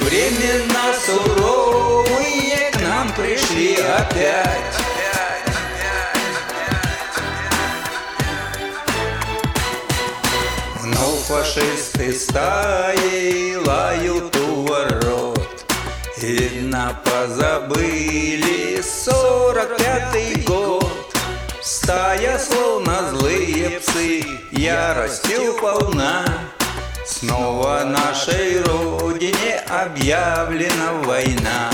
Времена суровые к нам пришли опять. Вновь фашисты стаей лают у ворот. Видно, позабыли 45-й год. Стая, словно злые псы, яростью полна. Снова нашей родине объявлена война.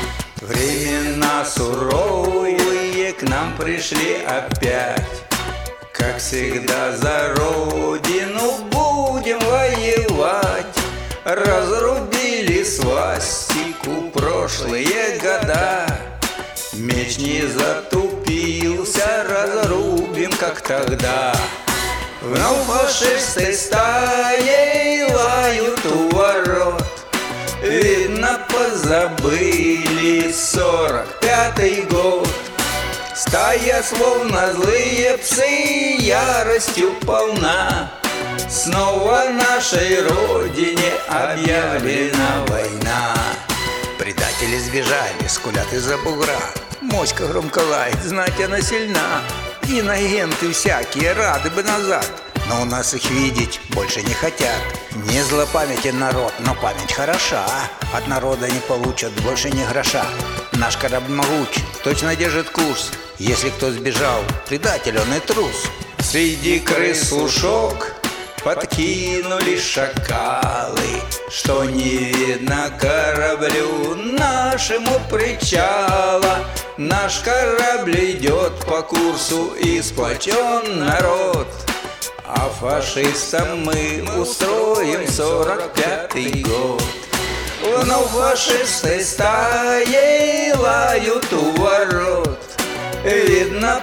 Времена суровые к нам пришли опять. Как всегда за родину будем воевать. Разрубили свастику прошлые года. Меч не затупился, разрубим, как тогда. Вновь фашисты стаей лают у ворот. Видно, позабыли 45-й год. Стая, словно злые псы, яростью полна. Снова нашей родине объявлена война. Предатели сбежали, скулят из-за бугра. Моська громко лает, знать она сильна. Иноагенты всякие рады бы назад, но у нас их видеть больше не хотят. Не злопамятен народ, но память хороша. От народа не получат больше ни гроша. Наш корабль могуч, точно держит курс. Если кто сбежал, предатель он и трус. Среди крыс слушок подкинули шакалы, что не видно кораблю нашему причала. Наш корабль идет по курсу, и сплочен народ. А фашистам мы устроим 45-й год. Вновь фашисты стаей лают у ворот. Видно,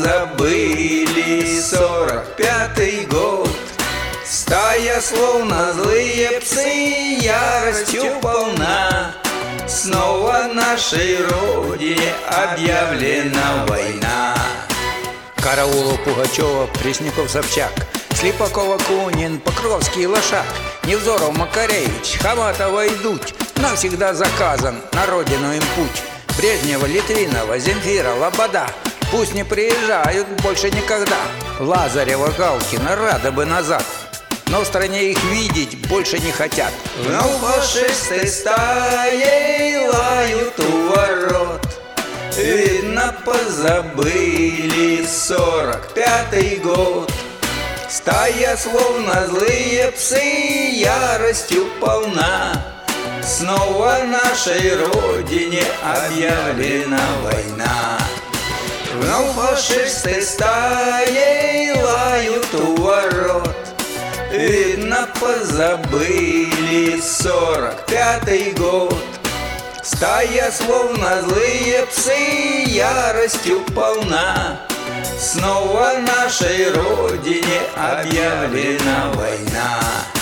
позабыли 45-й год. Стая, словно злые псы, яростью полна. Снова нашей родине объявлена война. Караулов, Пугачева, Пресняков, Собчак, Слепакова, Кунин, Покровский, Лошак, Невзоров, Макаревич, Хаматова и Дудь. Навсегда заказан на родину им путь. Брежнева, Литвинова, Земфира, Лобода пусть не приезжают больше никогда. Лазарева, Галкина рады бы назад, но в стране их видеть больше не хотят. Вновь фашисты стаей лают у ворот. Видно, позабыли 45-й год. Стая, словно злые псы, яростью полна. Снова нашей родине объявлена война. Вновь фашисты стаей лают у ворот. Видно, позабыли 45-й год. Стая, словно злые псы, яростью полна. Снова нашей родине объявлена война.